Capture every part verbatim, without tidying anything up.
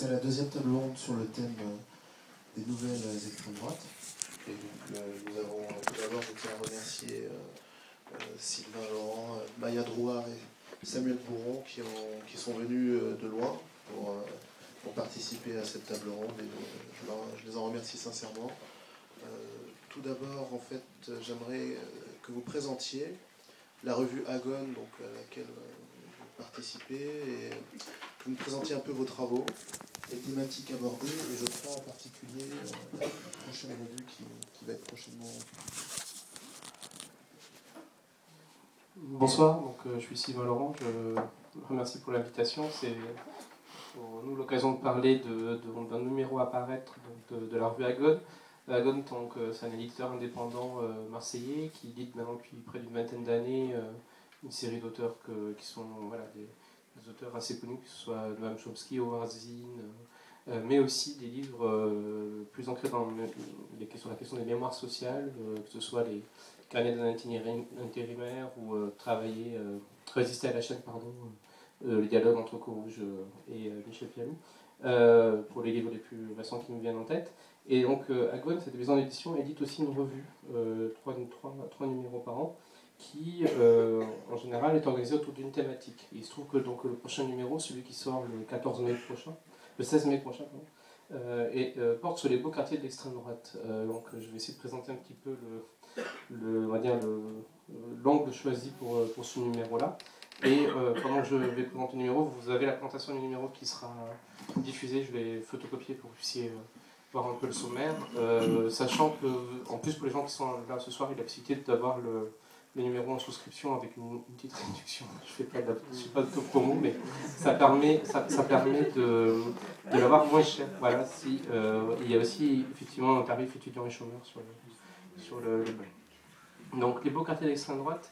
C'est la deuxième table ronde sur le thème des nouvelles extrêmes droites. Et donc, euh, nous avons tout d'abord, je tiens à remercier euh, euh, Sylvain Laurent, euh, Maya Drouard et Samuel Bourron qui, ont, qui sont venus euh, de loin pour, euh, pour participer à cette table ronde. Et euh, je, leur, je les en remercie sincèrement. Euh, tout d'abord, en fait, j'aimerais que vous présentiez la revue Agon, donc, à laquelle vous participez, et que vous nous présentiez un peu vos travaux, les thématiques abordées, et je crois en particulier euh, la prochaine revue qui, qui va être prochainement. Bonsoir, donc, euh, je suis Sylvain Laurent, je vous remercie pour l'invitation. C'est pour nous l'occasion de parler de, de, d'un numéro à paraître donc, de, de la revue Agon. Agon, donc, euh, c'est un éditeur indépendant euh, marseillais qui édite maintenant depuis près d'une vingtaine d'années euh, une série d'auteurs que, qui sont voilà, des, des auteurs assez connus, que ce soit Noam Chomsky, Howard Zinn, euh, mais aussi des livres euh, plus ancrés dans les questions, la question des mémoires sociales, euh, que ce soit les carnet d'un intérimaire ou euh, travailler, euh, résister à la chaîne, pardon, euh, le dialogue entre Courrouge et euh, Michel Pialou, euh, pour les livres les plus récents qui nous viennent en tête. Et donc euh, Agon, cette maison d'édition, édite aussi une revue, euh, trois, trois, trois numéros par an, qui euh, en général est organisée autour d'une thématique. Il se trouve que donc, le prochain numéro, celui qui sort le quatorze mai prochain, le seize mai prochain, pardon, euh, et euh, porte sur les beaux quartiers de l'extrême droite. Euh, donc je vais essayer de présenter un petit peu le Le, on va dire le, l'angle choisi pour, pour ce numéro-là. Et euh, pendant que je vais présenter le numéro, vous avez la présentation du numéro qui sera diffusée. Je vais photocopier pour que vous puissiez euh, voir un peu le sommaire. Euh, sachant que, en plus, pour les gens qui sont là ce soir, il y a la possibilité d'avoir le, le numéro en souscription avec une, une petite réduction. Je ne fais pas de promo, mais ça permet, ça, ça permet de, de l'avoir moins cher. Voilà, si, euh, il y a aussi effectivement un tarif étudiant et chômeur sur le, sur le, le Donc, les beaux quartiers d'extrême droite,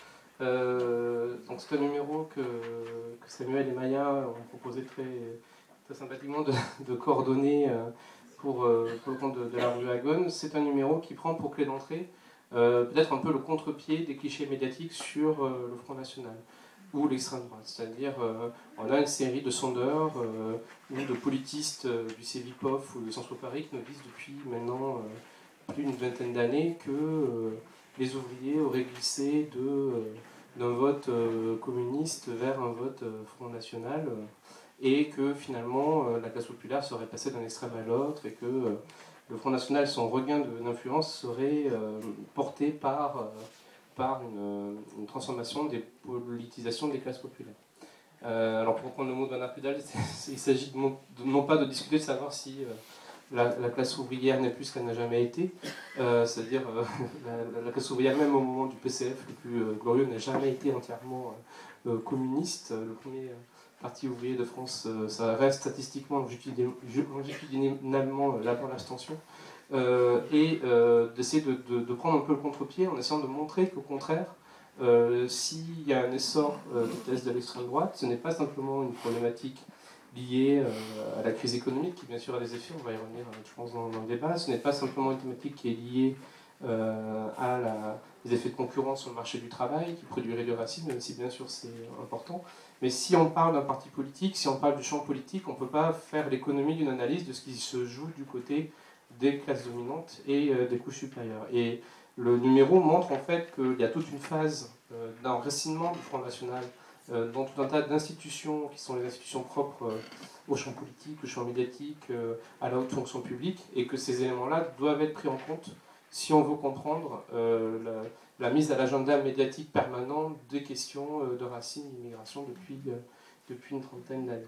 euh, donc c'est un numéro que, que Samuel et Maya ont proposé très, très sympathiquement de, de coordonner euh, pour, euh, pour le compte de, de la revue Agon. C'est un numéro qui prend pour clé d'entrée euh, peut-être un peu le contre-pied des clichés médiatiques sur euh, le Front National ou l'extrême droite. C'est-à-dire, euh, on a une série de sondeurs euh, ou de politistes euh, du Cevipof ou de Sciences Po Paris qui nous disent depuis maintenant euh, plus d'une vingtaine d'années que euh, les ouvriers auraient glissé de, euh, d'un vote euh, communiste vers un vote euh, Front National, euh, et que finalement euh, la classe populaire serait passée d'un extrême à l'autre, et que euh, le Front National, son regain d'influence, serait euh, porté par, euh, par une, une transformation des politisations des classes populaires. Euh, alors pour reprendre le mot de Bernard Pudal, il s'agit de, de, non pas de discuter de savoir si euh, la, la classe ouvrière n'est plus ce qu'elle n'a jamais été, euh, c'est-à-dire euh, la, la classe ouvrière, même au moment du P C F le plus euh, glorieux, n'a jamais été entièrement euh, communiste. Le premier euh, parti ouvrier de France, euh, ça reste statistiquement longitudinalement euh, la bonne abstention, euh, et euh, d'essayer de, de, de prendre un peu le contre-pied en essayant de montrer qu'au contraire, euh, s'il y a un essor euh, de thèse de l'extrême droite, ce n'est pas simplement une problématique liée euh, à la crise économique, qui bien sûr a des effets, on va y revenir je pense dans, dans le débat. Ce n'est pas simplement une thématique qui est liée euh, à la, les effets de concurrence sur le marché du travail, qui produirait du racisme, même si bien sûr c'est important. Mais si on parle d'un parti politique, si on parle du champ politique, on ne peut pas faire l'économie d'une analyse de ce qui se joue du côté des classes dominantes et euh, des couches supérieures. Et le numéro montre en fait qu'il y a toute une phase euh, d'enracinement du Front National euh, dans tout un tas d'institutions qui sont les institutions propres euh, au champ politique, au champ médiatique, euh, à la haute fonction publique, et que ces éléments-là doivent être pris en compte si on veut comprendre euh, la, la mise à l'agenda médiatique permanent des questions euh, de racines d'immigration depuis, euh, depuis une trentaine d'années.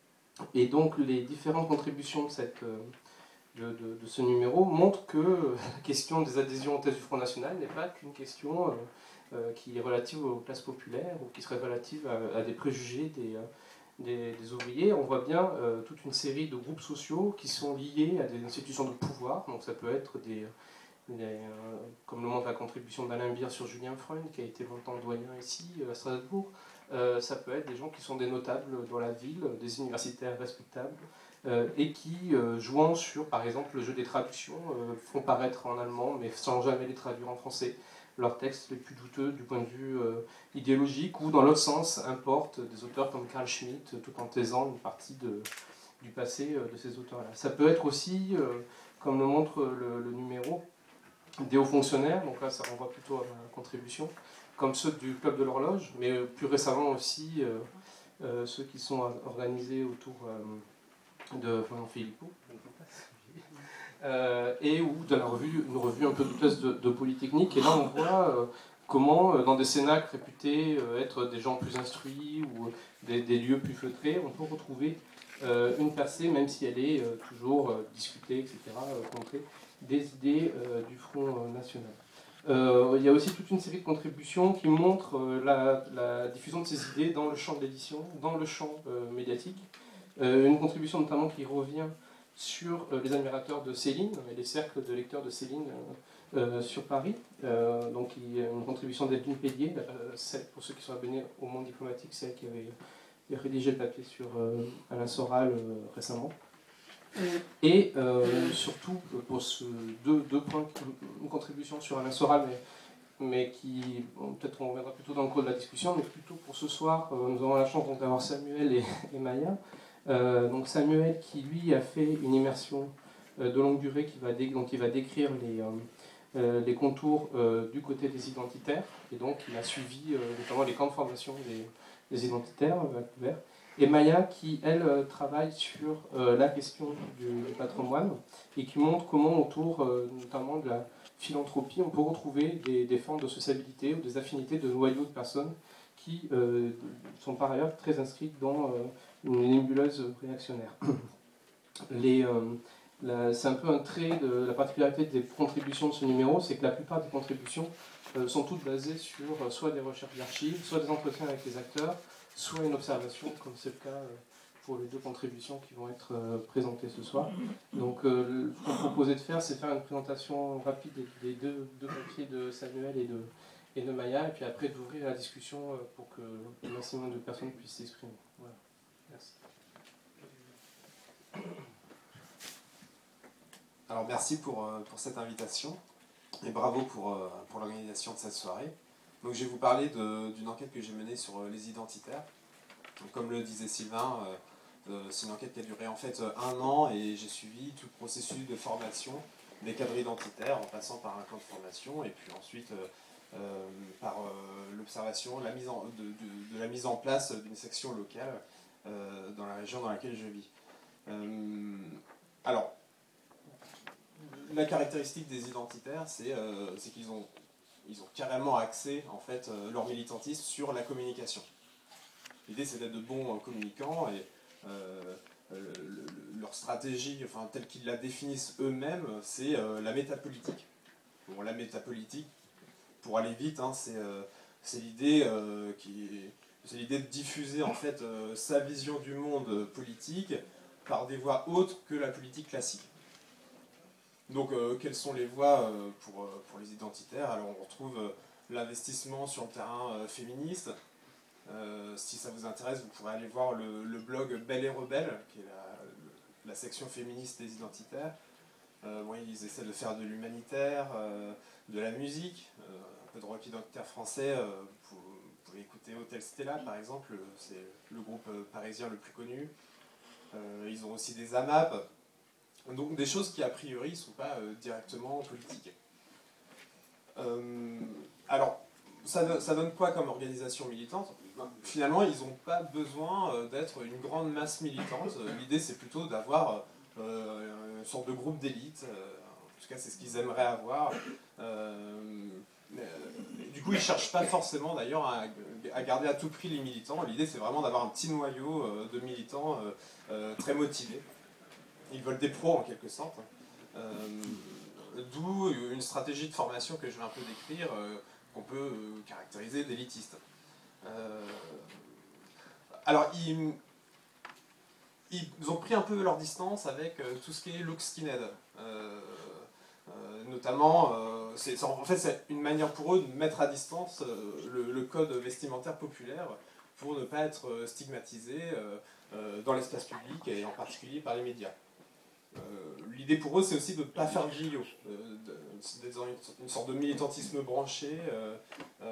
Et donc les différentes contributions de cette... Euh, De, de, de ce numéro montre que la question des adhésions aux thèses du Front National n'est pas qu'une question euh, euh, qui est relative aux classes populaires ou qui serait relative à, à des préjugés des, euh, des, des ouvriers. On voit bien euh, toute une série de groupes sociaux qui sont liés à des institutions de pouvoir. Donc ça peut être des, des euh, comme le montre la contribution d'Alain Beer sur Julien Freund, qui a été longtemps doyen ici à Strasbourg. Euh, ça peut être des gens qui sont des notables dans la ville, des universitaires respectables, euh, et qui, euh, jouant sur, par exemple, le jeu des traductions, euh, font paraître en allemand, mais sans jamais les traduire en français, leurs textes les plus douteux du point de vue euh, idéologique, ou dans l'autre sens, importent des auteurs comme Carl Schmitt, tout en taisant une partie de, du passé de ces auteurs-là. Ça peut être aussi, comme le montre le, le numéro, des hauts fonctionnaires, donc là ça renvoie plutôt à ma contribution, comme ceux du Club de l'Horloge, mais plus récemment aussi euh, euh, ceux qui sont organisés autour euh, de Florian Philippot, euh, et ou de la revue, une revue un peu douteuse de, de Polytechnique, et là on voit euh, comment euh, dans des cénacles réputés euh, être des gens plus instruits ou des, des lieux plus feutrés, on peut retrouver euh, une percée, même si elle est euh, toujours euh, discutée, et cetera, euh, contrée, des idées euh, du Front euh, National. Euh, il y a aussi toute une série de contributions qui montrent euh, la, la diffusion de ces idées dans le champ de l'édition, dans le champ euh, médiatique. Euh, une contribution notamment qui revient sur euh, les admirateurs de Céline, et les cercles de lecteurs de Céline euh, euh, sur Paris. Euh, donc il y a une contribution d'Edwin Pédier, euh, celle, pour ceux qui sont abonnés au Monde Diplomatique, celle qui avait, qui a rédigé le papier sur euh, Alain Soral euh, récemment. Et euh, surtout, pour ce deux, deux points, une contribution sur Alain Soral, mais, mais qui, bon, peut-être on reviendra plutôt dans le cours de la discussion, mais plutôt pour ce soir, euh, nous avons la chance d'avoir Samuel et, et Maya. Euh, donc Samuel qui, lui, a fait une immersion euh, de longue durée qui va, dé, donc, il va décrire les, euh, les contours euh, du côté des identitaires, et donc il a suivi euh, notamment les camps de formation des, des identitaires, euh, et Maya qui, elle, travaille sur euh, la question du, du patrimoine et qui montre comment autour, euh, notamment de la philanthropie, on peut retrouver des, des formes de sociabilité ou des affinités de noyaux de personnes qui euh, sont par ailleurs très inscrites dans euh, une nébuleuse réactionnaire. Les, euh, c'est un peu un trait de la particularité des contributions de ce numéro, c'est que la plupart des contributions euh, sont toutes basées sur euh, soit des recherches d'archives, soit des entretiens avec les acteurs, soit une observation, comme c'est le cas pour les deux contributions qui vont être présentées ce soir. Donc euh, ce qu'on proposait de faire, c'est faire une présentation rapide des deux, deux papiers de Samuel et de, et de Maya, et puis après d'ouvrir la discussion pour que le maximum de personnes puissent s'exprimer. Voilà. Merci. Alors merci pour, pour cette invitation, et bravo pour, pour l'organisation de cette soirée. Donc je vais vous parler d'une enquête que j'ai menée sur les identitaires. Donc, comme le disait Sylvain, euh, c'est une enquête qui a duré en fait un an et j'ai suivi tout le processus de formation des cadres identitaires en passant par un camp de formation et puis ensuite euh, euh, par euh, l'observation la mise en, de, de, de la mise en place d'une section locale euh, dans la région dans laquelle je vis. Euh, alors, la caractéristique des identitaires, c'est euh, qu'ils ont, ils ont carrément axé en fait, euh, leur militantisme sur la communication. L'idée, c'est d'être de bons communicants et euh, le, le, leur stratégie, enfin, telle qu'ils la définissent eux-mêmes, c'est euh, la métapolitique. Bon, la métapolitique, pour aller vite, hein, c'est euh, l'idée euh, de diffuser en fait, euh, sa vision du monde politique par des voies autres que la politique classique. Donc, euh, quelles sont les voies euh, pour, euh, pour les identitaires? Alors, on retrouve euh, l'investissement sur le terrain euh, féministe. Euh, si ça vous intéresse, vous pourrez aller voir le, le blog Belle et Rebelle, qui est la, la section féministe des identitaires. Euh, bon, ils essaient de faire de l'humanitaire, euh, de la musique, euh, un peu de rock identitaire français. Euh, vous, vous pouvez écouter Hotel Stella, par exemple, c'est le groupe parisien le plus connu. Euh, ils ont aussi des A M A P, donc des choses qui, a priori, ne sont pas euh, directement politiques. Euh, alors, ça, ça donne quoi comme organisation militante? Finalement, ils n'ont pas besoin d'être une grande masse militante. L'idée, c'est plutôt d'avoir euh, une sorte de groupe d'élite. En tout cas, c'est ce qu'ils aimeraient avoir. Euh, du coup, ils ne cherchent pas forcément, d'ailleurs, à, à garder à tout prix les militants. L'idée, c'est vraiment d'avoir un petit noyau de militants euh, très motivés. Ils veulent des pros, en quelque sorte. Euh, D'où une stratégie de formation que je vais un peu décrire, euh, qu'on peut euh, caractériser d'élitiste. Euh, alors, ils, ils ont pris un peu leur distance avec euh, tout ce qui est look skinhead. Euh, euh, notamment, euh, c'est, en fait, c'est une manière pour eux de mettre à distance euh, le, le code vestimentaire populaire pour ne pas être stigmatisé euh, euh, dans l'espace public et en particulier par les médias. Euh, L'idée pour eux, c'est aussi de ne pas faire le griot, euh, d'être dans une, une sorte de militantisme branché. Euh,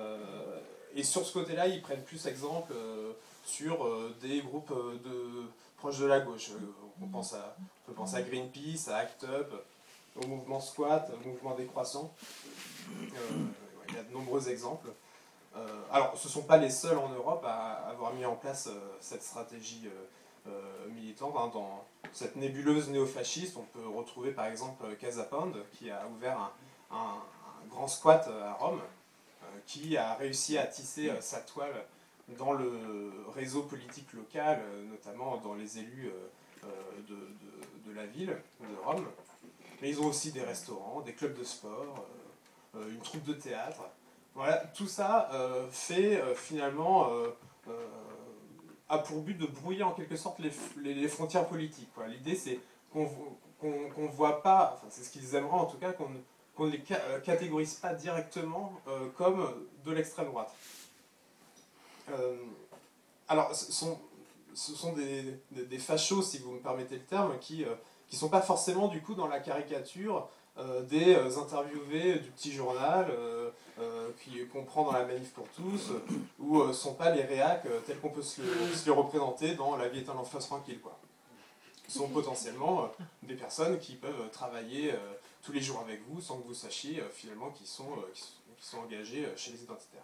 euh, et sur ce côté-là, ils prennent plus exemple euh, sur euh, des groupes de, proches de la gauche. On, pense à, on peut penser à Greenpeace, à ACT UP, au mouvement Squat, au mouvement Décroissant. Euh, il y a de nombreux exemples. Euh, alors, ce ne sont pas les seuls en Europe à avoir mis en place euh, cette stratégie euh, euh, militante. Hein. Dans cette nébuleuse néofasciste, on peut retrouver par exemple Casa Pound, qui a ouvert un, un, un grand squat à Rome, euh, qui a réussi à tisser euh, sa toile dans le réseau politique local, euh, notamment dans les élus euh, de, de, de la ville de Rome. Mais ils ont aussi des restaurants, des clubs de sport, euh, une troupe de théâtre. Voilà, tout ça euh, fait euh, finalement euh, euh, a pour but de brouiller en quelque sorte les, les, les frontières politiques. L'idée c'est qu'on qu'on qu'on voit pas, enfin c'est ce qu'ils aimeraient en tout cas, qu'on qu'on ne les ca catégorise pas directement euh, comme de l'extrême droite. Euh, alors ce sont, ce sont des, des, des fachos, si vous me permettez le terme, qui ne euh, qui sont pas forcément du coup dans la caricature euh, des euh, interviewés du petit journal euh, euh, qu'on prend dans la Manif pour tous, euh, ou ne euh, sont pas les réacs euh, tels qu'on peut se, le, se les représenter dans La vie est un long fleuve tranquille, quoi. Sont potentiellement euh, des personnes qui peuvent travailler euh, tous les jours avec vous sans que vous sachiez euh, finalement qu'ils sont, euh, qui sont, qui sont engagés euh, chez les identitaires.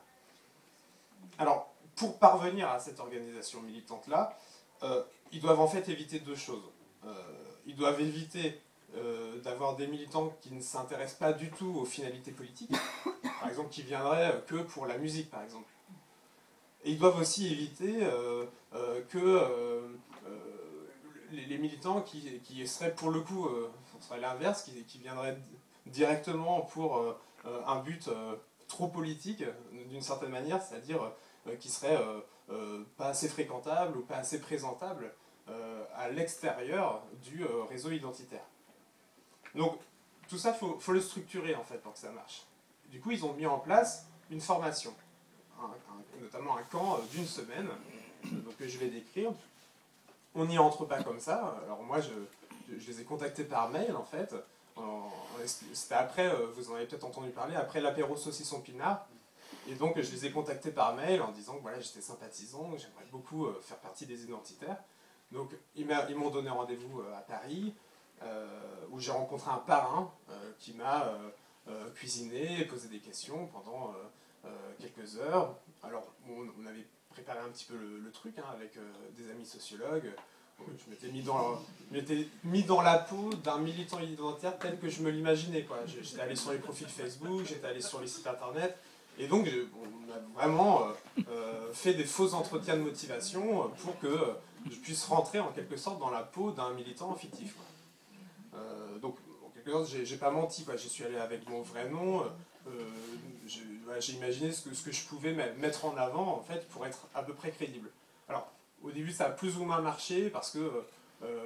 Alors, pour parvenir à cette organisation militante-là, euh, ils doivent en fait éviter deux choses. Euh, ils doivent éviter euh, d'avoir des militants qui ne s'intéressent pas du tout aux finalités politiques, par exemple qui viendraient que pour la musique, par exemple. Et ils doivent aussi éviter euh, euh, que euh, euh, les, les militants qui, qui seraient pour le coup, euh, ce serait l'inverse, qui, qui viendraient directement pour euh, un but euh, trop politique, d'une certaine manière, c'est-à-dire euh, qui seraient euh, euh, pas assez fréquentables ou pas assez présentables euh, à l'extérieur du euh, réseau identitaire. Donc tout ça, il faut, faut le structurer en fait pour que ça marche. Du coup, ils ont mis en place une formation, un, un, notamment un camp d'une semaine, donc, que je vais décrire. On n'y entre pas comme ça. Alors moi, je, je, je les ai contactés par mail en fait. C'était après, vous en avez peut-être entendu parler, après l'apéro saucisson pinard. Et donc je les ai contactés par mail en disant que voilà, j'étais sympathisant, que j'aimerais beaucoup faire partie des identitaires. Donc ils m'ont donné rendez-vous à Paris, euh, où j'ai rencontré un parrain euh, qui m'a euh, euh, cuisiné et posé des questions pendant euh, euh, quelques heures. Alors on, on avait préparé un petit peu le, le truc hein, avec euh, des amis sociologues. Je m'étais mis, mis dans la peau d'un militant identitaire tel que je me l'imaginais. J'étais allé sur les profils Facebook, j'étais allé sur les sites internet, et donc on a vraiment euh, fait des faux entretiens de motivation pour que je puisse rentrer en quelque sorte dans la peau d'un militant fictif. Euh, donc en quelque sorte, j'ai pas menti, j'y suis allé avec mon vrai nom. Euh, j'ai voilà, imaginé ce que, ce que je pouvais mettre en avant en fait, pour être à peu près crédible. Alors, au début, ça a plus ou moins marché parce que euh,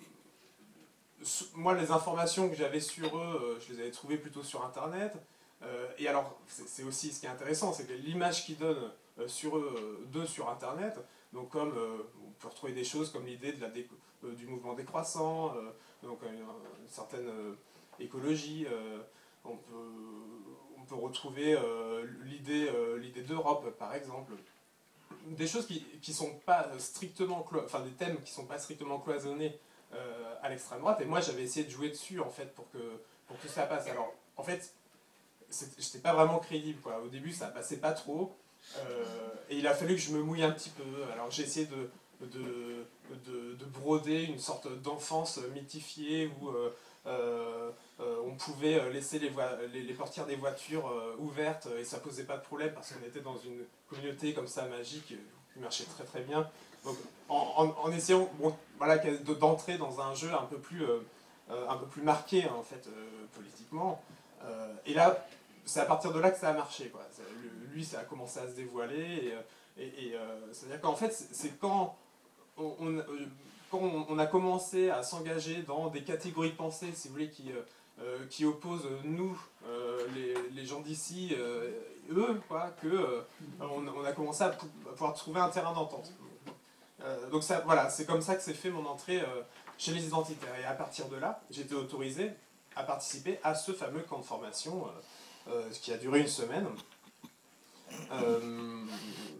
moi, les informations que j'avais sur eux, je les avais trouvées plutôt sur Internet. Euh, et alors, c'est aussi ce qui est intéressant, c'est que l'image qu'ils donnent euh, sur eux, d'eux sur Internet, donc comme euh, on peut retrouver des choses comme l'idée de la dé euh, du mouvement décroissant, euh, donc une, une certaine euh, écologie, euh, on, peut, on peut retrouver euh, l'idée euh, l'idée d'Europe, par exemple. Des choses qui ne sont pas strictement, enfin des thèmes qui ne sont pas strictement cloisonnés euh, à l'extrême droite, et moi j'avais essayé de jouer dessus en fait pour que, pour que ça passe. Alors en fait, j'étais pas vraiment crédible quoi. Au début ça passait pas trop, euh, et il a fallu que je me mouille un petit peu. Alors j'ai essayé de, de, de, de broder une sorte d'enfance mythifiée où euh, euh, euh, on pouvait laisser les, les, les portières des voitures euh, ouvertes et ça posait pas de problème parce qu'on était dans une communauté comme ça magique qui marchait très très bien. Donc en, en, en essayant bon, voilà, d'entrer dans un jeu un peu plus, euh, un peu plus marqué en fait euh, politiquement. Euh, et là, c'est à partir de là que ça a marché, quoi. Lui, ça a commencé à se dévoiler. Et, et, et euh, c'est-à-dire qu'en fait, c'est quand on, on, quand on a commencé à s'engager dans des catégories de pensée, si vous voulez, qui, euh, qui opposent nous, euh, les, les gens d'ici, euh, eux, quoi, que euh, on, on a commencé à, pou à pouvoir trouver un terrain d'entente. Euh, donc ça, voilà, c'est comme ça que s'est fait mon entrée euh, chez les identitaires. Et à partir de là, j'ai été autorisé à participer à ce fameux camp de formation euh, euh, qui a duré une semaine. Euh,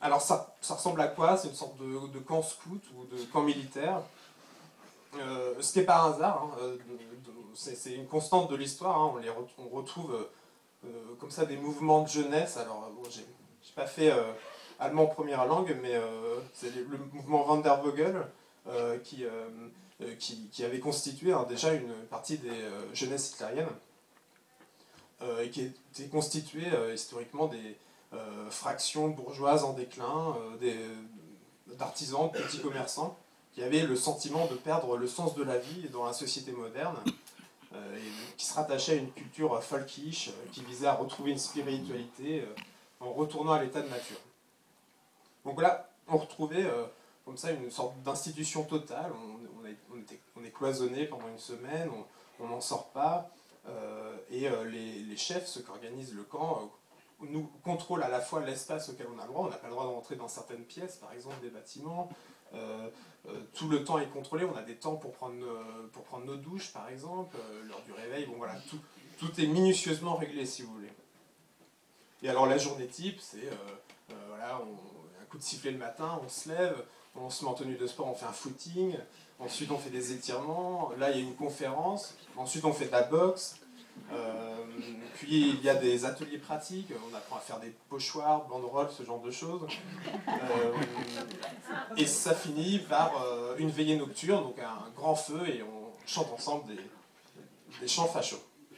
alors ça, ça ressemble à quoi? C'est une sorte de, de camp scout ou de camp militaire. Euh, ce qui n'est pas un hasard, hein, euh, c'est une constante de l'histoire, hein, on, les re on retrouve euh, comme ça des mouvements de jeunesse. Alors bon, j'ai pas fait euh, allemand première langue, mais euh, c'est le mouvement Wandervogel euh, qui, euh, qui, qui avait constitué hein, déjà une partie des euh, jeunesses hitlériennes, euh, et qui était constituée euh, historiquement des euh, fractions bourgeoises en déclin, euh, d'artisans, de petits commerçants, qui avaient le sentiment de perdre le sens de la vie dans la société moderne, euh, et qui se rattachait à une culture folkish, euh, qui visait à retrouver une spiritualité euh, en retournant à l'état de nature. Donc là, on retrouvait euh, comme ça une sorte d'institution totale, on, on, a, on, était, on est cloisonné pendant une semaine, on n'en sort pas, euh, et euh, les, les chefs, ceux qui organisent le camp, euh, nous contrôlent à la fois l'espace auquel on a le droit, on n'a pas le droit de rentrer dans certaines pièces, par exemple des bâtiments, euh, euh, tout le temps est contrôlé, on a des temps pour prendre, euh, pour prendre nos douches par exemple, euh, l'heure du réveil, bon voilà, tout, tout est minutieusement réglé si vous voulez. Et alors la journée type, c'est euh, euh, voilà, on, un coup de sifflet le matin, on se lève, on se met en tenue de sport, on fait un footing, ensuite on fait des étirements, là il y a une conférence, ensuite on fait de la boxe, euh, puis il y a des ateliers pratiques, on apprend à faire des pochoirs, banderoles, ce genre de choses. Euh, et ça finit par euh, une veillée nocturne, donc un grand feu, et on chante ensemble des, des chants fachos.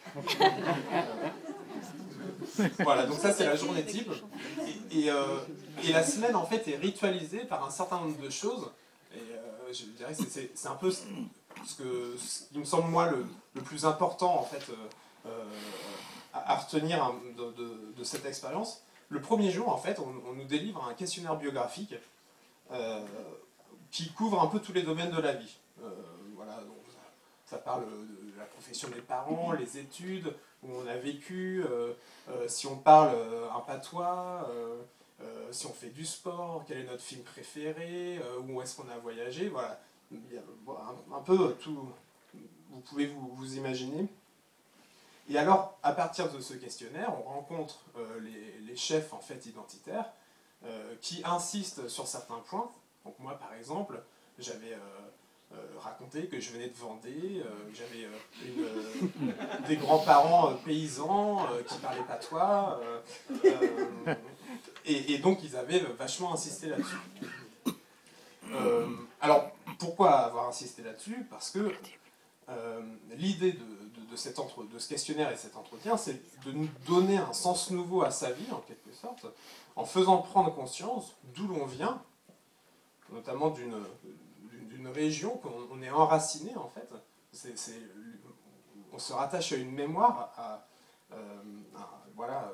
Voilà, donc ça c'est la journée type. Et, et, euh, et la semaine en fait est ritualisée par un certain nombre de choses. Et euh, je dirais que c'est un peu ce, que, ce qui me semble moi le, le plus important en fait euh, euh, à, à retenir de, de, de cette expérience. Le premier jour en fait, on, on nous délivre un questionnaire biographique euh, qui couvre un peu tous les domaines de la vie. Euh, voilà, donc ça, ça parle de la profession des parents, les études, où on a vécu, euh, euh, si on parle euh, un patois, euh, euh, si on fait du sport, quel est notre film préféré, euh, où est-ce qu'on a voyagé, voilà. Il y a un, un peu tout, vous pouvez vous, vous imaginer. Et alors, à partir de ce questionnaire, on rencontre euh, les, les chefs en fait identitaires euh, qui insistent sur certains points. Donc moi, par exemple, j'avais euh, euh, raconté que je venais de Vendée, euh, j'avais euh, euh, des grands-parents euh, paysans euh, qui parlaient patois, euh, euh, et, et donc ils avaient vachement insisté là-dessus. Euh, alors, pourquoi avoir insisté là-dessus? Parce que euh, l'idée de, de, de, cet entre, de ce questionnaire et cet entretien, c'est de nous donner un sens nouveau à sa vie, en quelque sorte, en faisant prendre conscience d'où l'on vient, notamment d'une d'une région qu'on est enraciné, en fait. C'est, c'est, on se rattache à une mémoire, à, à, à voilà,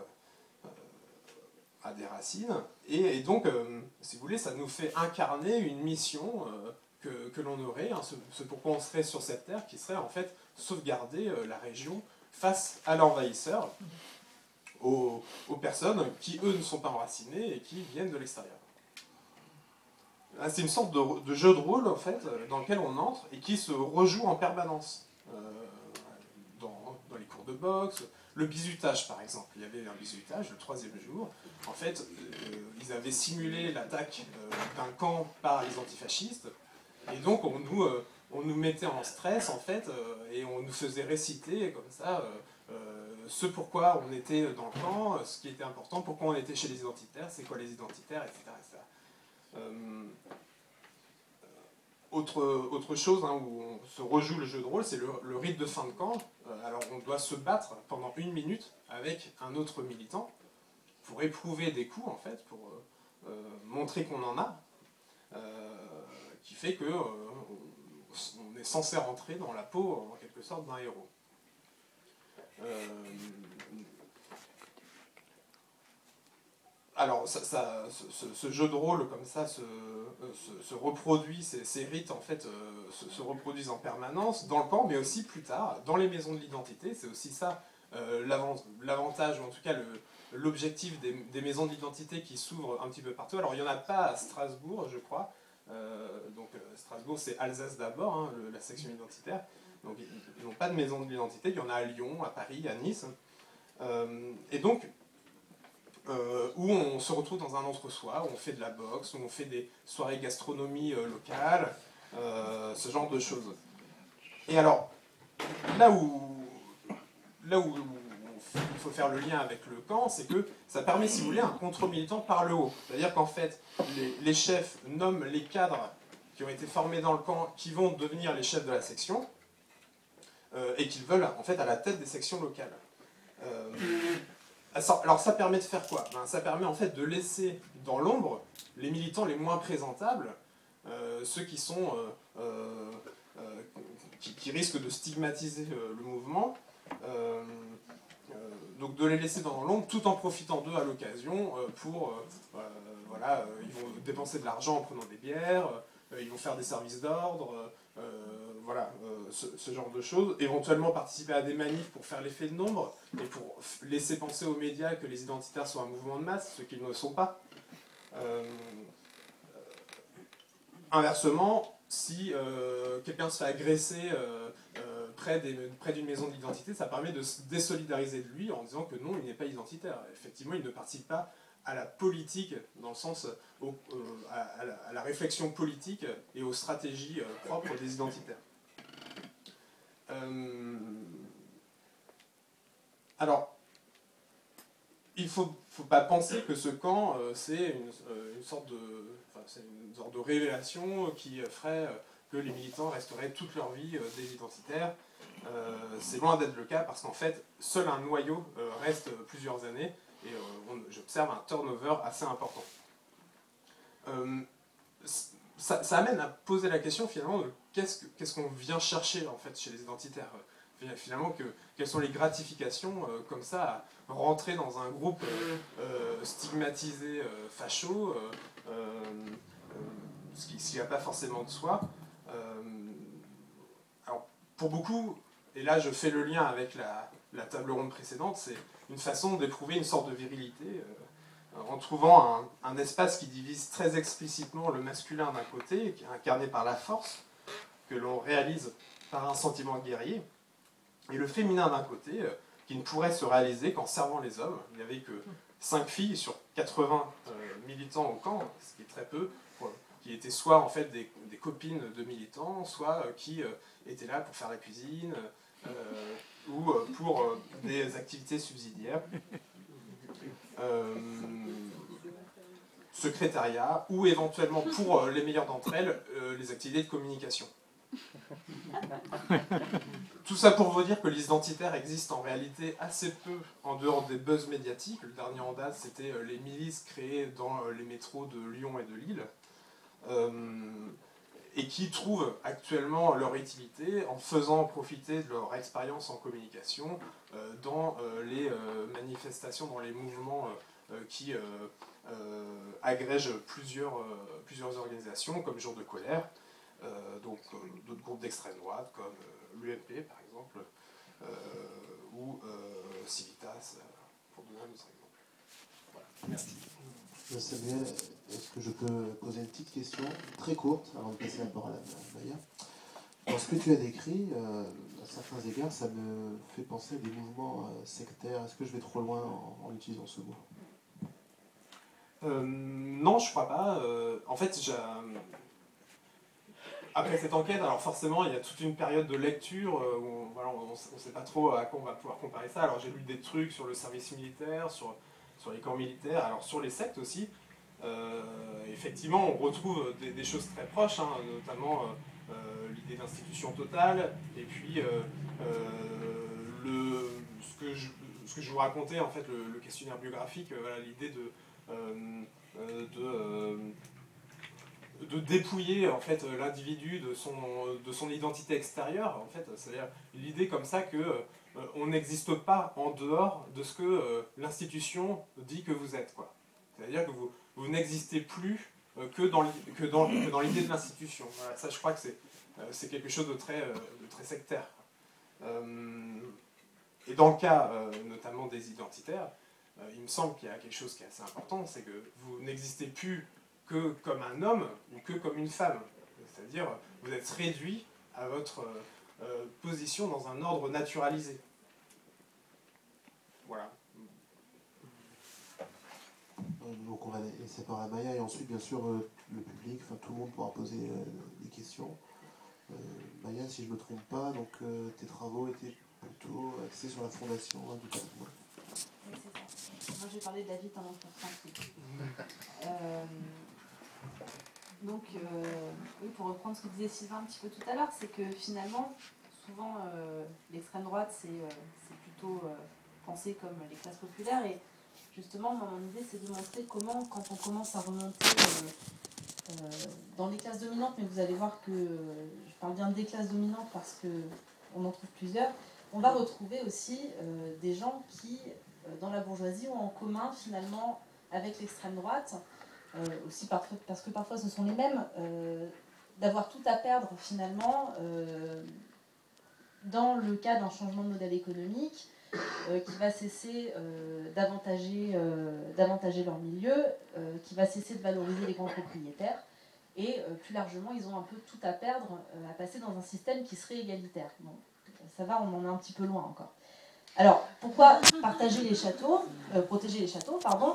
à des racines, et, et donc, euh, si vous voulez, ça nous fait incarner une mission euh, que, que l'on aurait, hein, ce, ce pourquoi on serait sur cette terre, qui serait en fait sauvegarder euh, la région face à l'envahisseur, aux, aux personnes qui, eux, ne sont pas enracinées et qui viennent de l'extérieur. C'est une sorte de, de jeu de rôle, en fait, dans lequel on entre et qui se rejoue en permanence. Euh, dans, dans les cours de boxe, le bizutage, par exemple. Il y avait un bizutage le troisième jour. En fait, euh, ils avaient simulé l'attaque euh, d'un camp par les antifascistes. Et donc, on nous, euh, on nous mettait en stress, en fait, euh, et on nous faisait réciter, comme ça, euh, euh, ce pourquoi on était dans le camp, ce qui était important, pourquoi on était chez les identitaires, c'est quoi les identitaires, et cetera et cetera. Euh, autre, autre chose hein, où on se rejoue le jeu de rôle, c'est le, le rite de fin de camp. Euh, alors on doit se battre pendant une minute avec un autre militant pour éprouver des coups, en fait, pour euh, euh, montrer qu'on en a, euh, qui fait que euh, on, on est censé rentrer dans la peau, en quelque sorte, d'un héros. Euh, Alors, ça, ça, ce, ce jeu de rôle comme ça se, se, se reproduit, ces, ces rites en fait euh, se, se reproduisent en permanence dans le camp, mais aussi plus tard, dans les maisons de l'identité. C'est aussi ça euh, l'avantage, ou en tout cas l'objectif des, des maisons d'identité qui s'ouvrent un petit peu partout. Alors, il n'y en a pas à Strasbourg, je crois. Euh, donc, euh, Strasbourg, c'est Alsace d'abord, hein, la section identitaire. Donc, ils n'ont pas de maison de l'identité. Il y en a à Lyon, à Paris, à Nice. Euh, et donc, euh, où on se retrouve dans un entre-soi, où on fait de la boxe, où on fait des soirées gastronomie euh, locales, euh, ce genre de choses. Et alors, là où, là où il faut faire le lien avec le camp, c'est que ça permet, si vous voulez, un contrôle militant par le haut. C'est-à-dire qu'en fait, les, les chefs nomment les cadres qui ont été formés dans le camp, qui vont devenir les chefs de la section, euh, et qu'ils veulent, en fait, à la tête des sections locales. Euh, alors, ça permet de faire quoi? Ben, ça permet, en fait, de laisser dans l'ombre les militants les moins présentables, euh, ceux qui sont... Euh, euh, euh, qui, qui risquent de stigmatiser euh, le mouvement, euh, euh, donc de les laisser dans l'ombre tout en profitant d'eux à l'occasion euh, pour, euh, euh, voilà, euh, ils vont dépenser de l'argent en prenant des bières, euh, ils vont faire des services d'ordre, euh, voilà, euh, ce, ce genre de choses, éventuellement participer à des manifs pour faire l'effet de nombre et pour laisser penser aux médias que les identitaires sont un mouvement de masse, ce qu'ils ne sont pas. Euh, inversement, si euh, quelqu'un se fait agresser euh, euh, près, des, près d'une maison d'identité, ça permet de se désolidariser de lui en disant que non, il n'est pas identitaire. Effectivement, il ne participe pas à la politique, dans le sens, au, euh, à, à, la, à la réflexion politique et aux stratégies euh, propres des identitaires. Euh, alors, il ne faut, faut pas penser que ce camp, euh, c'est une, euh, une sorte de... c'est une sorte de révélation qui ferait que les militants resteraient toute leur vie des identitaires. Euh, c'est loin d'être le cas parce qu'en fait, seul un noyau euh, reste plusieurs années et euh, j'observe un turnover assez important. Euh, ça, ça amène à poser la question finalement de qu'est-ce, qu'est-ce qu'on vient chercher en fait chez les identitaires. Finalement, que, quelles sont les gratifications euh, comme ça à rentrer dans un groupe euh, euh, stigmatisé euh, facho, euh, euh, ce qui ne va pas forcément de soi. Euh, alors, pour beaucoup, et là je fais le lien avec la, la table ronde précédente, c'est une façon d'éprouver une sorte de virilité euh, en trouvant un, un espace qui divise très explicitement le masculin d'un côté, qui est incarné par la force, que l'on réalise par un sentiment guerrier, et le féminin d'un côté, euh, qui ne pourrait se réaliser qu'en servant les hommes. Il n'y avait que cinq filles sur quatre-vingts euh, militants au camp, ce qui est très peu, pour, qui étaient soit en fait des, des copines de militants, soit euh, qui euh, étaient là pour faire la cuisine, euh, ou euh, pour euh, des activités subsidiaires. Euh, secrétariat, ou éventuellement pour euh, les meilleures d'entre elles, euh, les activités de communication. Tout ça pour vous dire que les identitaires existent en réalité assez peu en dehors des buzz médiatiques. Le dernier en date, c'était les milices créées dans les métros de Lyon et de Lille, euh, et qui trouvent actuellement leur utilité en faisant profiter de leur expérience en communication euh, dans euh, les euh, manifestations, dans les mouvements euh, qui euh, euh, agrègent plusieurs, euh, plusieurs organisations, comme Jour de colère. Euh, donc euh, d'autres groupes d'extrême droite comme euh, l'U M P par exemple euh, ou euh, Civitas euh, pour donner un autre exemple. Voilà. Merci. Samuel, est-ce que je peux poser une petite question très courte avant de passer la parole à Maya? Dans ce que tu as décrit, euh, à certains égards, ça me fait penser à des mouvements euh, sectaires. Est-ce que je vais trop loin en, en utilisant ce mot? euh, Non, je crois pas. Euh, en fait, j'ai... Après cette enquête, alors forcément, il y a toute une période de lecture où on, voilà, on ne sait pas trop à quoi on va pouvoir comparer ça. Alors j'ai lu des trucs sur le service militaire, sur, sur les camps militaires, alors sur les sectes aussi. Euh, effectivement, on retrouve des, des choses très proches, hein, notamment euh, euh, l'idée d'institution totale, et puis euh, euh, le, ce, que je, ce que je vous racontais, en fait, le, le questionnaire biographique, euh, voilà, l'idée de... Euh, de euh, de dépouiller en fait l'individu de son, de son identité extérieure, en fait, c'est-à-dire l'idée comme ça que euh, on n'existe pas en dehors de ce que euh, l'institution dit que vous êtes, quoi. C'est-à-dire que vous, vous n'existez plus euh, que dans l'idée que dans, que dans l'idée de l'institution. Voilà, ça, je crois que c'est, euh, c'est quelque chose de très, euh, de très sectaire. Euh, et dans le cas euh, notamment des identitaires, euh, il me semble qu'il y a quelque chose qui est assez important, c'est que vous n'existez plus que comme un homme ou que comme une femme. C'est-à-dire, vous êtes réduit à votre euh, position dans un ordre naturalisé. Voilà. donc on va laisser par la Maya et ensuite bien sûr euh, le public, enfin tout le monde pourra poser euh, des questions. Euh, Maya, si je ne me trompe pas, donc euh, tes travaux étaient plutôt axés sur la fondation hein, du patrimoine. Oui, c'est ça. Moi je vais parler de la vie d'un entrepreneur. Euh, donc euh, oui, pour reprendre ce que disait Sylvain un petit peu tout à l'heure, c'est que finalement, souvent euh, l'extrême droite c'est, euh, c'est plutôt euh, pensé comme les classes populaires et justement, mon idée, c'est de montrer comment, quand on commence à remonter euh, euh, dans les classes dominantes, mais vous allez voir que euh, je parle bien des classes dominantes parce qu'on en trouve plusieurs, on va retrouver aussi euh, des gens qui, euh, dans la bourgeoisie, ont en commun finalement avec l'extrême droite, euh, aussi parfois, parce que parfois ce sont les mêmes, euh, d'avoir tout à perdre finalement euh, dans le cas d'un changement de modèle économique. Euh, qui va cesser euh, d'avantager, euh, d'avantager leur milieu, euh, qui va cesser de valoriser les grands propriétaires. Et euh, plus largement, ils ont un peu tout à perdre euh, à passer dans un système qui serait égalitaire. Bon, ça va, on en est un petit peu loin encore. Alors, pourquoi partager les châteaux, euh, protéger les châteaux, pardon.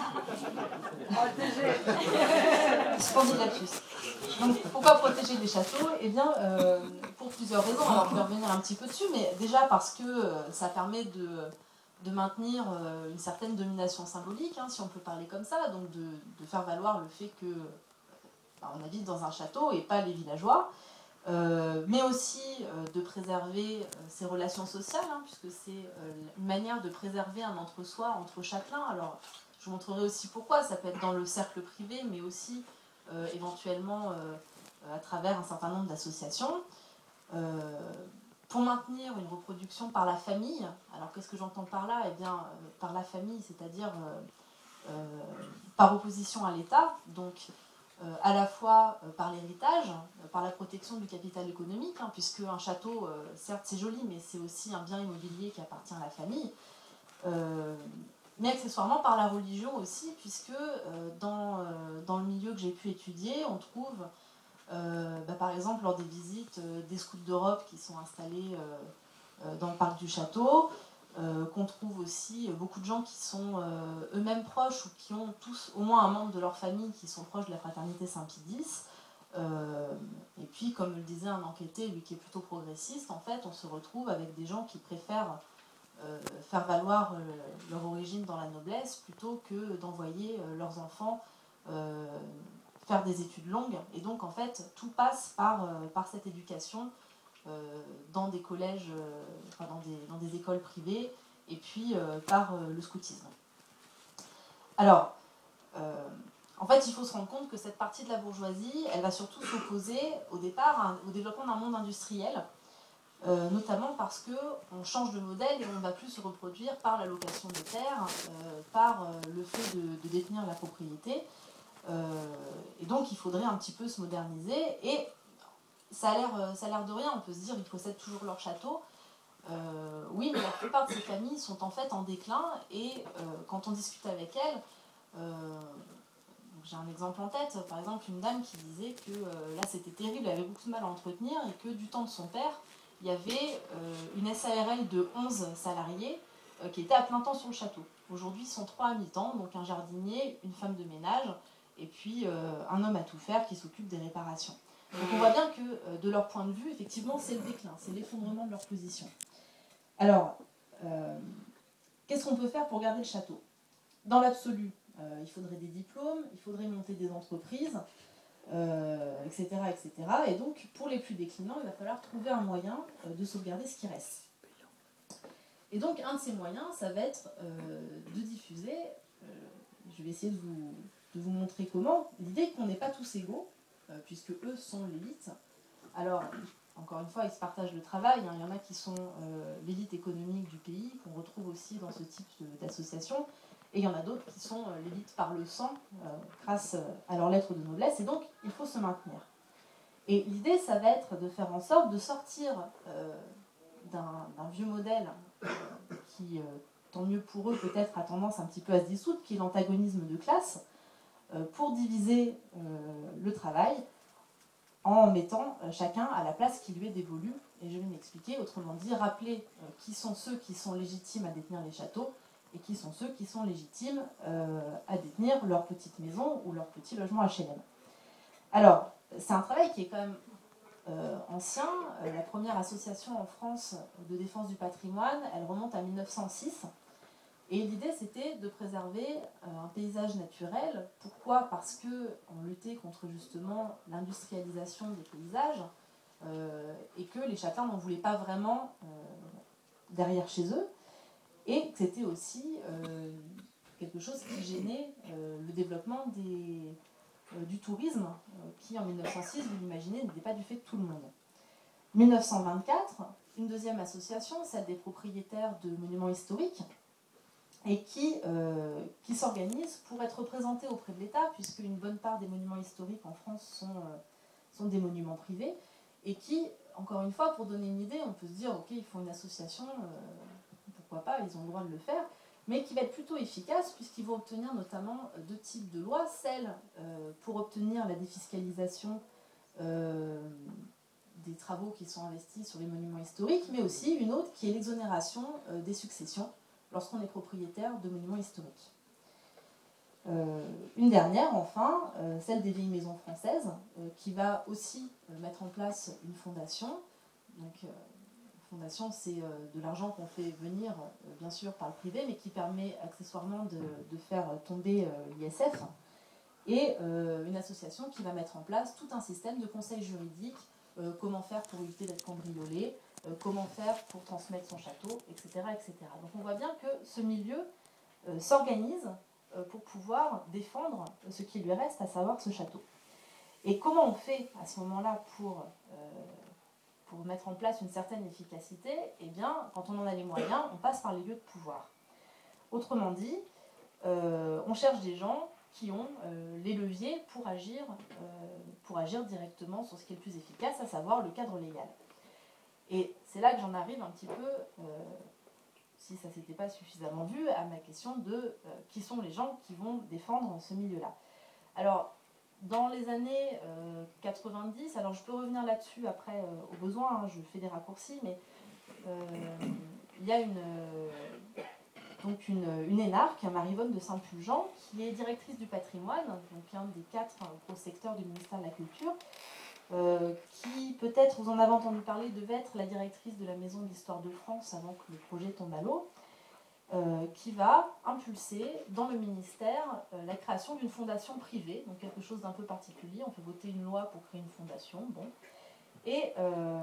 Protéger. Suspendu de la puce. Donc, pourquoi protéger les châteaux? Eh bien, euh, pour plusieurs raisons. Alors, je vais revenir un petit peu dessus, mais déjà parce que euh, ça permet de, de maintenir euh, une certaine domination symbolique, hein, si on peut parler comme ça, donc de, de faire valoir le fait que bah, on habite dans un château et pas les villageois. Euh, mais aussi euh, de préserver euh, ses relations sociales, hein, puisque c'est euh, une manière de préserver un entre-soi entre châtelains. Alors, je vous montrerai aussi pourquoi, ça peut être dans le cercle privé, mais aussi euh, éventuellement euh, à travers un certain nombre d'associations. Euh, pour maintenir une reproduction par la famille, alors qu'est-ce que j'entends par là? Eh bien, euh, par la famille, c'est-à-dire euh, euh, par opposition à l'État, donc Euh, à la fois euh, par l'héritage, euh, par la protection du capital économique, hein, puisque un château, euh, certes c'est joli, mais c'est aussi un bien immobilier qui appartient à la famille, euh, mais accessoirement par la religion aussi, puisque euh, dans, euh, dans le milieu que j'ai pu étudier, on trouve euh, bah, par exemple lors des visites euh, des scouts d'Europe qui sont installés euh, euh, dans le parc du château, Euh, qu'on trouve aussi beaucoup de gens qui sont euh, eux-mêmes proches ou qui ont tous au moins un membre de leur famille qui sont proches de la fraternité Saint-Pie-X. Euh, et puis, comme le disait un enquêté, lui qui est plutôt progressiste, en fait, on se retrouve avec des gens qui préfèrent euh, faire valoir euh, leur origine dans la noblesse plutôt que d'envoyer euh, leurs enfants euh, faire des études longues. Et donc, en fait, tout passe par, euh, par cette éducation Euh, dans des collèges, euh, enfin dans des, dans des écoles privées, et puis euh, par euh, le scoutisme. Alors, euh, en fait, il faut se rendre compte que cette partie de la bourgeoisie, elle va surtout s'opposer au départ à, au développement d'un monde industriel, euh, notamment parce qu'on change de modèle et on ne va plus se reproduire par la location de terres, euh, par euh, le fait de, de détenir la propriété. Euh, et donc, il faudrait un petit peu se moderniser. Et Ça a l'air, ça a l'air de rien, on peut se dire qu'ils possèdent toujours leur château. Euh, oui, mais la plupart de ces familles sont en fait en déclin et euh, quand on discute avec elles, euh, j'ai un exemple en tête, par exemple une dame qui disait que euh, là c'était terrible, elle avait beaucoup de mal à entretenir et que du temps de son père, il y avait euh, une S A R L de onze salariés euh, qui était à plein temps sur le château. Aujourd'hui, ils sont trois à mi-temps, donc un jardinier, une femme de ménage et puis euh, un homme à tout faire qui s'occupe des réparations. Donc on voit bien que euh, de leur point de vue, effectivement, c'est le déclin, c'est l'effondrement de leur position. Alors, euh, qu'est-ce qu'on peut faire pour garder le château? Dans l'absolu, euh, il faudrait des diplômes, il faudrait monter des entreprises, euh, et cetera, et cetera. Et donc, pour les plus déclinants, il va falloir trouver un moyen euh, de sauvegarder ce qui reste. Et donc, un de ces moyens, ça va être euh, de diffuser, euh, je vais essayer de vous, de vous montrer comment, l'idée qu'on n'est pas tous égaux, puisque eux sont l'élite. Alors, encore une fois, ils se partagent le travail. Hein. Il y en a qui sont euh, l'élite économique du pays, qu'on retrouve aussi dans ce type d'association. Et il y en a d'autres qui sont euh, l'élite par le sang, euh, grâce à leurs lettres de noblesse. Et donc, il faut se maintenir. Et l'idée, ça va être de faire en sorte de sortir euh, d'un vieux modèle euh, qui, euh, tant mieux pour eux, peut-être a tendance un petit peu à se dissoudre, qui est l'antagonisme de classe, pour diviser euh, le travail en mettant euh, chacun à la place qui lui est dévolue. Et je vais m'expliquer, autrement dit, rappeler euh, qui sont ceux qui sont légitimes à détenir les châteaux et qui sont ceux qui sont légitimes euh, à détenir leur petite maison ou leur petit logement H L M. Alors, c'est un travail qui est quand même euh, ancien. Euh, la première association en France de défense du patrimoine, elle remonte à mille neuf cent six. Et l'idée, c'était de préserver euh, un paysage naturel. Pourquoi ? Parce qu'on luttait contre justement l'industrialisation des paysages euh, et que les châtains n'en voulaient pas vraiment euh, derrière chez eux. Et que c'était aussi euh, quelque chose qui gênait euh, le développement des, euh, du tourisme, euh, qui en mille neuf cent six, vous l'imaginez, n'était pas du fait de tout le monde. mille neuf cent vingt-quatre, une deuxième association, celle des propriétaires de monuments historiques, et qui, euh, qui s'organise pour être représentés auprès de l'État, puisque une bonne part des monuments historiques en France sont, euh, sont des monuments privés, et qui, encore une fois, pour donner une idée, on peut se dire, ok, ils font une association, euh, pourquoi pas, ils ont le droit de le faire, mais qui va être plutôt efficace, puisqu'ils vont obtenir notamment deux types de lois, celle euh, pour obtenir la défiscalisation euh, des travaux qui sont investis sur les monuments historiques, mais aussi une autre qui est l'exonération euh, des successions, lorsqu'on est propriétaire de monuments historiques. Euh, une dernière, enfin, euh, celle des vieilles maisons françaises, euh, qui va aussi euh, mettre en place une fondation. Donc, euh, fondation, c'est euh, de l'argent qu'on fait venir, euh, bien sûr, par le privé, mais qui permet accessoirement de, de faire tomber euh, l'I S F. Et euh, une association qui va mettre en place tout un système de conseils juridiques, euh, comment faire pour éviter d'être cambriolé, Euh, comment faire pour transmettre son château, et cetera, et cetera. Donc on voit bien que ce milieu euh, s'organise euh, pour pouvoir défendre ce qui lui reste, à savoir ce château. Et comment on fait à ce moment-là pour, euh, pour mettre en place une certaine efficacité ? Eh bien, quand on en a les moyens, on passe par les lieux de pouvoir. Autrement dit, euh, on cherche des gens qui ont euh, les leviers pour agir, euh, pour agir directement sur ce qui est le plus efficace, à savoir le cadre légal. Et c'est là que j'en arrive un petit peu, euh, si ça ne s'était pas suffisamment vu, à ma question de euh, qui sont les gens qui vont défendre ce milieu-là. Alors, dans les années euh, quatre-vingt-dix, alors je peux revenir là-dessus après euh, au besoin, hein, je fais des raccourcis, mais euh, il y a une, euh, donc une, une énarque, Marie-Vonne de Saint-Pulgent, qui est directrice du patrimoine, donc un des quatre hein, gros secteurs du ministère de la Culture, Euh, qui peut-être, vous en avez entendu parler, devait être la directrice de la Maison de l'Histoire de France avant que le projet tombe à l'eau, euh, qui va impulser dans le ministère euh, la création d'une fondation privée, donc quelque chose d'un peu particulier. On fait voter une loi pour créer une fondation, bon. Et, euh,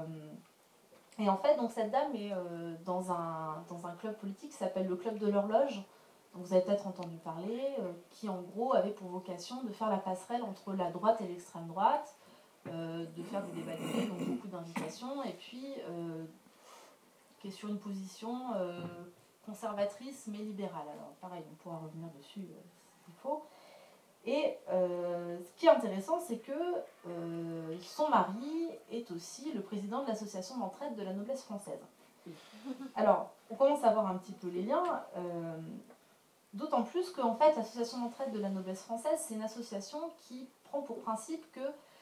et en fait, donc cette dame est euh, dans, un, dans un club politique qui s'appelle le Club de l'Horloge, donc vous avez peut-être entendu parler, euh, qui en gros avait pour vocation de faire la passerelle entre la droite et l'extrême droite, Euh, de faire des débats d'idées, donc beaucoup d'invitations, et puis euh, qui est sur une position euh, conservatrice mais libérale. Alors pareil, on pourra revenir dessus euh, s'il faut. Et euh, ce qui est intéressant, c'est que euh, son mari est aussi le président de l'association d'entraide de la noblesse française. Alors, on commence à voir un petit peu les liens, euh, d'autant plus qu'en fait, l'association d'entraide de la noblesse française, c'est une association qui prend pour principe que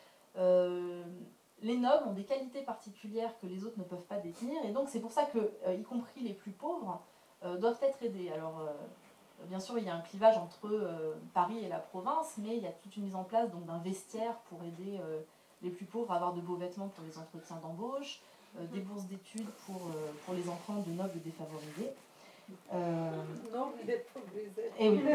Euh, les nobles ont des qualités particulières que les autres ne peuvent pas détenir, et donc c'est pour ça que, euh, y compris les plus pauvres, euh, doivent être aidés. Alors, euh, bien sûr, il y a un clivage entre euh, Paris et la province, mais il y a toute une mise en place donc, d'un vestiaire pour aider euh, les plus pauvres à avoir de beaux vêtements pour les entretiens d'embauche, euh, des bourses d'études pour, euh, pour les enfants de nobles défavorisés. Euh, non, défavorisés. Et oui.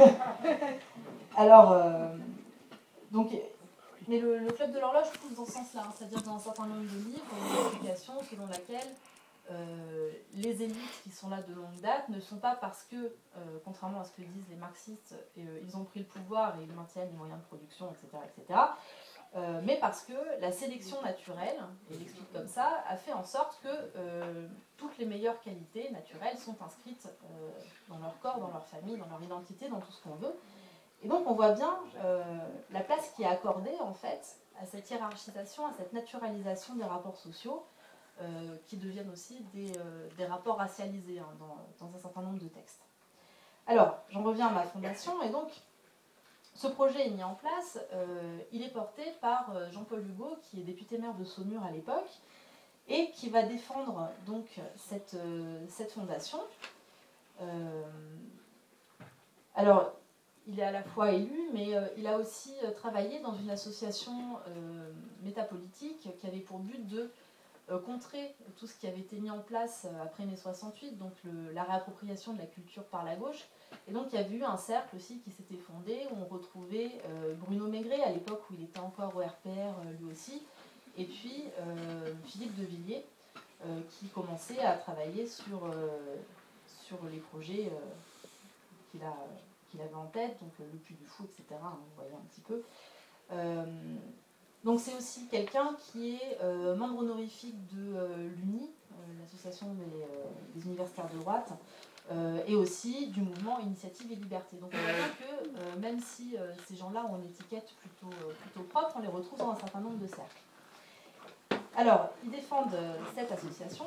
Alors, euh, donc... Mais le, le Club de l'Horloge pousse dans ce sens-là, hein, c'est-à-dire dans un certain nombre de livres, il y a une explication selon laquelle euh, les élites qui sont là de longue date ne sont pas parce que, euh, contrairement à ce que disent les marxistes, euh, ils ont pris le pouvoir et ils maintiennent les moyens de production, et cetera, et cetera, euh, mais parce que la sélection naturelle, et il explique comme ça, a fait en sorte que euh, toutes les meilleures qualités naturelles sont inscrites euh, dans leur corps, dans leur famille, dans leur identité, dans tout ce qu'on veut. Et donc on voit bien euh, la place qui est accordée en fait à cette hiérarchisation, à cette naturalisation des rapports sociaux euh, qui deviennent aussi des, euh, des rapports racialisés hein, dans, dans un certain nombre de textes. Alors, j'en reviens à ma fondation, et donc ce projet est mis en place, euh, il est porté par Jean-Paul Hugot, qui est député-maire de Saumur à l'époque, et qui va défendre donc cette, euh, cette fondation. Euh, alors, il est à la fois élu, mais euh, il a aussi euh, travaillé dans une association euh, métapolitique qui avait pour but de euh, contrer tout ce qui avait été mis en place euh, après mai soixante-huit, donc le, la réappropriation de la culture par la gauche. Et donc il y avait eu un cercle aussi qui s'était fondé, où on retrouvait euh, Bruno Maigret, à l'époque où il était encore au R P R euh, lui aussi, et puis euh, Philippe de Villiers, euh, qui commençait à travailler sur, euh, sur les projets euh, qu'il a... qu'il avait en tête, donc le Puy du Fou, et cetera. Hein, vous voyez un petit peu. Euh, donc c'est aussi quelqu'un qui est euh, membre honorifique de euh, l'U N I, euh, l'association des, euh, des universitaires de droite, euh, et aussi du mouvement Initiative et Liberté. Donc on voit bien que euh, même si euh, ces gens-là ont une étiquette plutôt, euh, plutôt propre, on les retrouve dans un certain nombre de cercles. Alors, ils défendent euh, cette association,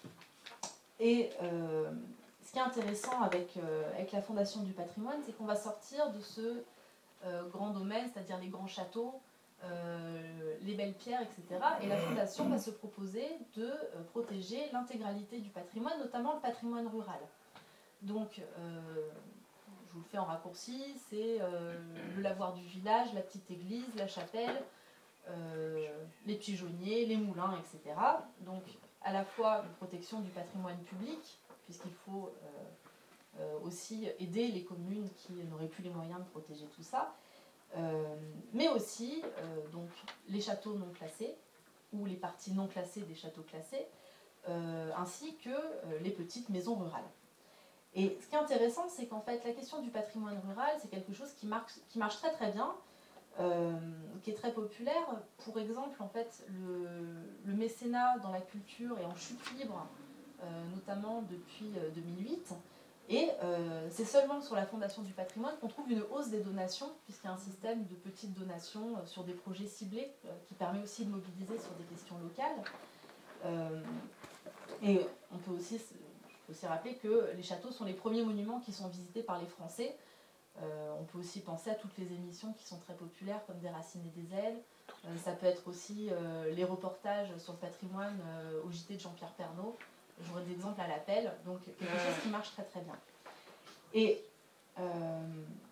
et euh, ce qui est intéressant avec, euh, avec la Fondation du patrimoine, c'est qu'on va sortir de ce euh, grand domaine, c'est-à-dire les grands châteaux, euh, les belles pierres, et cetera. Et la Fondation va se proposer de euh, protéger l'intégralité du patrimoine, notamment le patrimoine rural. Donc, euh, je vous le fais en raccourci, c'est euh, le lavoir du village, la petite église, la chapelle, euh, les pigeonniers, les moulins, et cetera. Donc, à la fois une protection du patrimoine public, puisqu'il faut euh, euh, aussi aider les communes qui n'auraient plus les moyens de protéger tout ça, euh, mais aussi euh, donc, les châteaux non classés, ou les parties non classées des châteaux classés, euh, ainsi que euh, les petites maisons rurales. Et ce qui est intéressant, c'est qu'en fait, la question du patrimoine rural, c'est quelque chose qui marche, qui marche très très bien, euh, qui est très populaire. Pour exemple, en fait, le, le mécénat dans la culture est en chute libre, euh, notamment depuis euh, deux mille huit. Et euh, c'est seulement sur la Fondation du patrimoine qu'on trouve une hausse des donations, puisqu'il y a un système de petites donations euh, sur des projets ciblés, euh, qui permet aussi de mobiliser sur des questions locales. Euh, et on peut aussi, je peux aussi rappeler que les châteaux sont les premiers monuments qui sont visités par les Français. Euh, on peut aussi penser à toutes les émissions qui sont très populaires, comme Des Racines et des Ailes. Euh, ça peut être aussi euh, les reportages sur le patrimoine euh, au J T de Jean-Pierre Pernaut. J'aurais des exemples à l'appel, donc quelque chose qui marche très très bien. Et euh,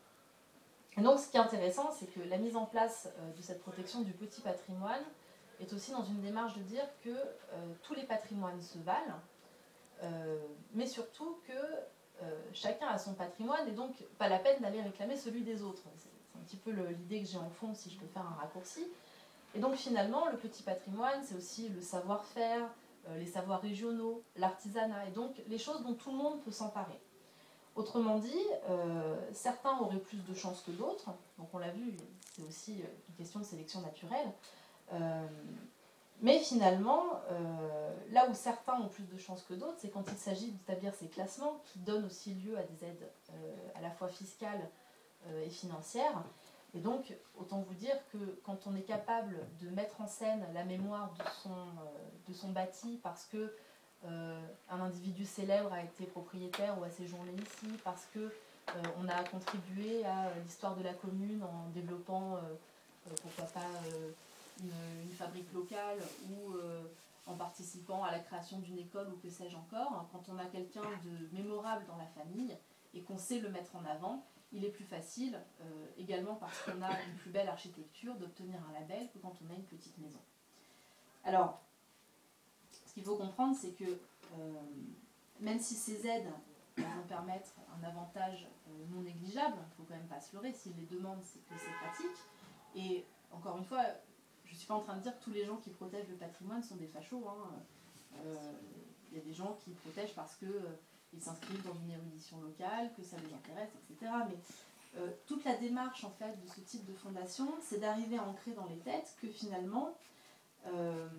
donc ce qui est intéressant, c'est que la mise en place euh, de cette protection du petit patrimoine est aussi dans une démarche de dire que euh, tous les patrimoines se valent, euh, mais surtout que euh, chacun a son patrimoine et donc pas la peine d'aller réclamer celui des autres. C'est, c'est un petit peu le, l'idée que j'ai en fond, si je peux faire un raccourci. Et donc finalement, le petit patrimoine, c'est aussi le savoir-faire, les savoirs régionaux, l'artisanat, et donc les choses dont tout le monde peut s'emparer. Autrement dit, euh, certains auraient plus de chance que d'autres, donc on l'a vu, c'est aussi une question de sélection naturelle, euh, mais finalement, euh, là où certains ont plus de chance que d'autres, c'est quand il s'agit d'établir ces classements qui donnent aussi lieu à des aides euh, à la fois fiscales euh, et financières. Et donc, autant vous dire que quand on est capable de mettre en scène la mémoire de son, euh, de son bâti parce que euh, un individu célèbre a été propriétaire ou a séjourné ici, parce que euh, on a contribué à l'histoire de la commune en développant, euh, euh, pourquoi pas, euh, une, une fabrique locale ou euh, en participant à la création d'une école ou que sais-je encore, quand on a quelqu'un de mémorable dans la famille et qu'on sait le mettre en avant, il est plus facile, euh, également parce qu'on a une plus belle architecture, d'obtenir un label que quand on a une petite maison. Alors, ce qu'il faut comprendre, c'est que euh, même si ces aides vont permettre un avantage euh, non négligeable, il ne faut quand même pas se leurrer, s'ils les demandent, c'est que c'est pratique. Et encore une fois, je ne suis pas en train de dire que tous les gens qui protègent le patrimoine sont des fachos. Hein. Euh, il y a des gens qui protègent parce que euh, ils s'inscrivent dans une érudition locale, que ça les intéresse, et cetera. Mais euh, toute la démarche en fait de ce type de fondation, c'est d'arriver à ancrer dans les têtes que finalement, euh,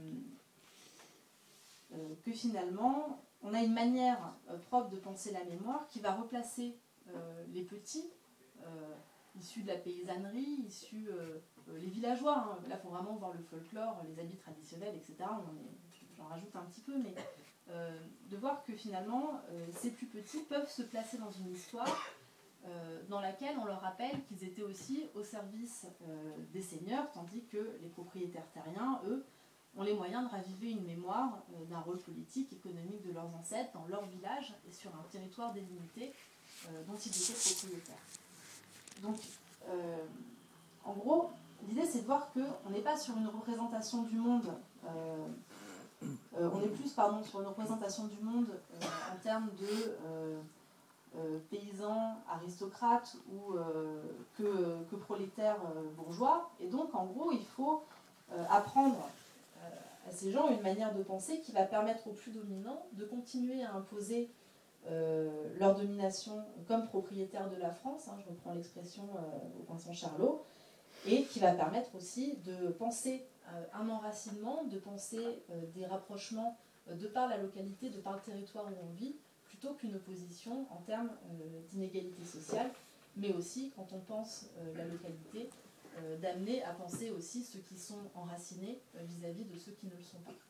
euh, que finalement, on a une manière euh, propre de penser la mémoire qui va replacer euh, les petits, euh, issus de la paysannerie, issus euh, euh, les villageois. Hein. Là, il faut vraiment voir le folklore, les habits traditionnels, et cetera. On est, j'en rajoute un petit peu, mais Euh, de voir que finalement, euh, ces plus petits peuvent se placer dans une histoire euh, dans laquelle on leur rappelle qu'ils étaient aussi au service euh, des seigneurs, tandis que les propriétaires terriens, eux, ont les moyens de raviver une mémoire euh, d'un rôle politique, économique de leurs ancêtres dans leur village et sur un territoire délimité euh, dont ils étaient propriétaires. Donc, euh, en gros, l'idée c'est de voir qu'on n'est pas sur une représentation du monde, euh, euh, on est plus pardon, sur une représentation du monde euh, en termes de euh, euh, paysans, aristocrates ou euh, que, que prolétaires euh, bourgeois. Et donc, en gros, il faut euh, apprendre euh, à ces gens une manière de penser qui va permettre aux plus dominants de continuer à imposer euh, leur domination comme propriétaires de la France, hein, je reprends l'expression euh, au Vincent Charlot, et qui va permettre aussi de penser euh, un enracinement, de penser euh, des rapprochements euh, de par la localité, de par le territoire où on vit, plutôt qu'une opposition en termes euh, d'inégalité sociale, mais aussi, quand on pense euh, la localité, euh, d'amener à penser aussi ceux qui sont enracinés euh, vis-à-vis de ceux qui ne le sont pas.